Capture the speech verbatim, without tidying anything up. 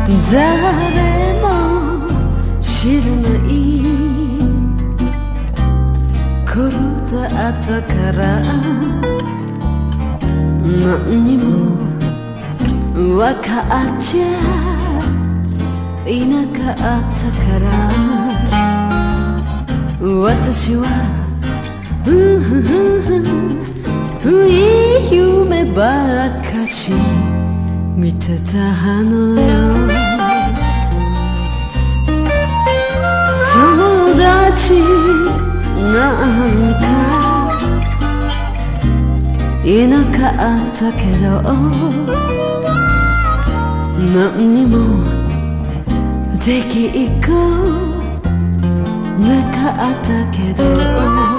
誰も知らない頃だったから何にも分かっちゃいなかったから私はふふふふいい夢ばっかし見てたのよ友達なんかいなかったけど何にもできっこなかったけど